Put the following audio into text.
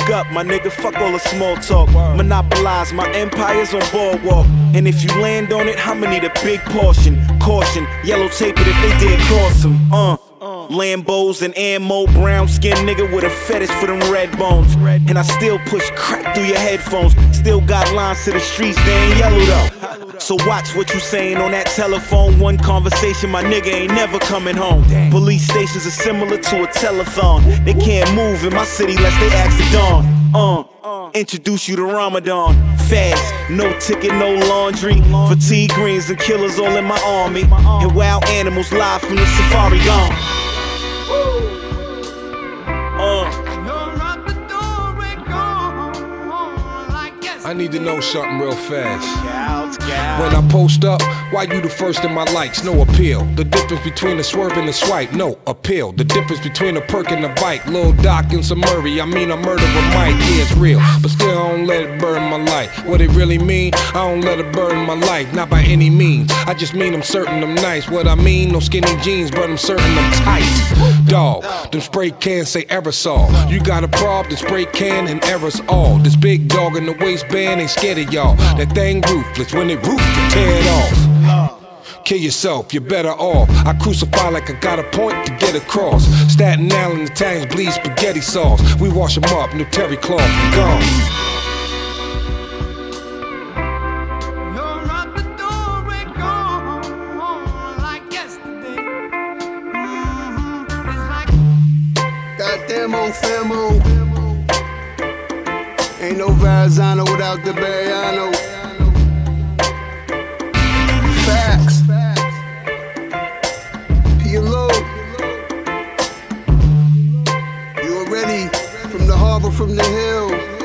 Wake up, my nigga, fuck all the small talk. Monopolize my empires on boardwalk. And if you land on it, I'ma need a big portion. Caution, yellow tape it if they dare cross them. Lambos and ammo, brown skin nigga with a fetish for them red bones. And I still push crack through your headphones. Still got lines to the streets, they ain't yellow though. So watch what you saying on that telephone. One conversation, my nigga ain't never coming home. Police stations are similar to a telethon. They can't move in my city lest they ask the dawn. Introduce you to Ramadan. Fast, no ticket, no laundry. Fatigue greens and killers all in my army. And wild animals live from the safari gone. I need to know something real fast. When I post up, why you the first in my likes? No appeal. The difference between a swerve and a swipe, no appeal. The difference between a perk and a bike. Lil Doc and some Murray, I mean a murder with Mike. Yeah, it's real, but still I don't let it burn my life. What it really mean? I don't let it burn my life, not by any means. I just mean I'm certain I'm nice. What I mean, no skinny jeans, but I'm certain I'm tight. Dog, them spray cans say aerosol. You got a problem, then spray can and errors all. This big dog in the waistband ain't scared of y'all. That thing ruthless, when it roof to tear it off. Kill yourself, you're better off. I crucify like I got a point to get across. Staten Island Italians bleed spaghetti sauce. We wash them up, new terry cloth, gone. Goddamn old famo. Ain't no Verrazano without the Bariano. Facts. PLO. You already from the harbor, from the hill.